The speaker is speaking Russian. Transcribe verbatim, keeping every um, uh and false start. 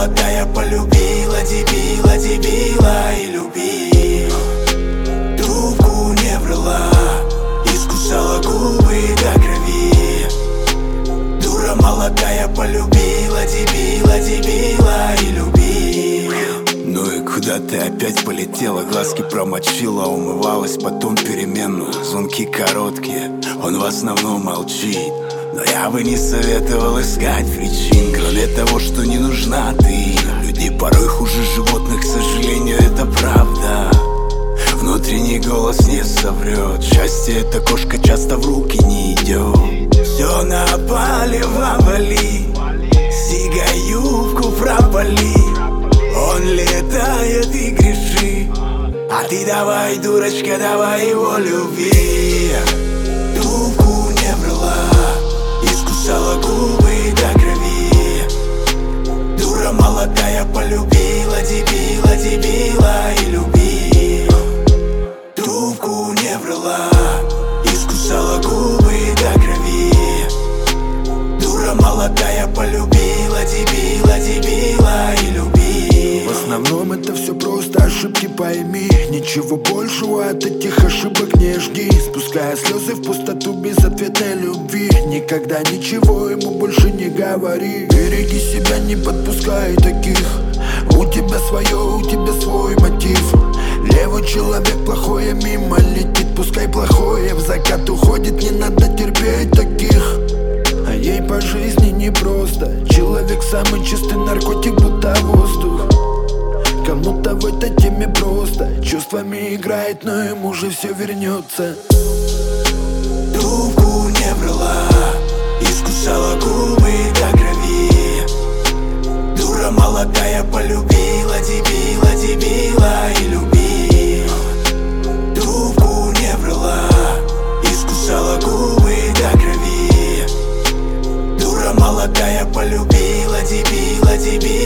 молодая полюбила дебила, дебила и любила. Трубку не брала, искусала губы до крови. Дура молодая полюбила дебила, дебила и любила. Ну и куда ты опять полетела? Глазки промочила, умывалась, потом переменную. Звонки короткие, он в основном молчит. Но я бы не советовал искать причин, кроме того, что не нужна ты. Люди порой хуже животных, к сожалению, это правда. Внутренний голос не соврет. Счастье эта кошка часто в руки не идет. Все на палево вали, стига юбку пропали. Он летает и греши, а ты давай, дурочка, давай его люби. Трубку не брала, искусала губы до крови. Дура молодая полюбила дебила, дебила и любила. Трубку не брала, искусала губы до крови. Дура молодая полюбила дебила, дебила и любила. В основном это все просто ошибки, пойми. Ничего большего от этих ошибок не жди. Спуская слезы в пустоту безответной любви. Никогда ничего ему больше не говори. Береги себя, не подпускай таких. У тебя свое, у тебя свой мотив. Левый человек, плохое мимо летит. Пускай плохое в закат уходит, не надо терпеть таких. А ей по жизни непросто. Человек самый чистый наркотик, будто воздух. Кому-то в этой теме просто чувствами играет, но ему же все вернется. Трубку не брала, искусала губы до крови. Дура молодая полюбила дебила, дебила и любила. Трубку не брала, искусала губы до крови. Дура молодая полюбила дебила, дебила.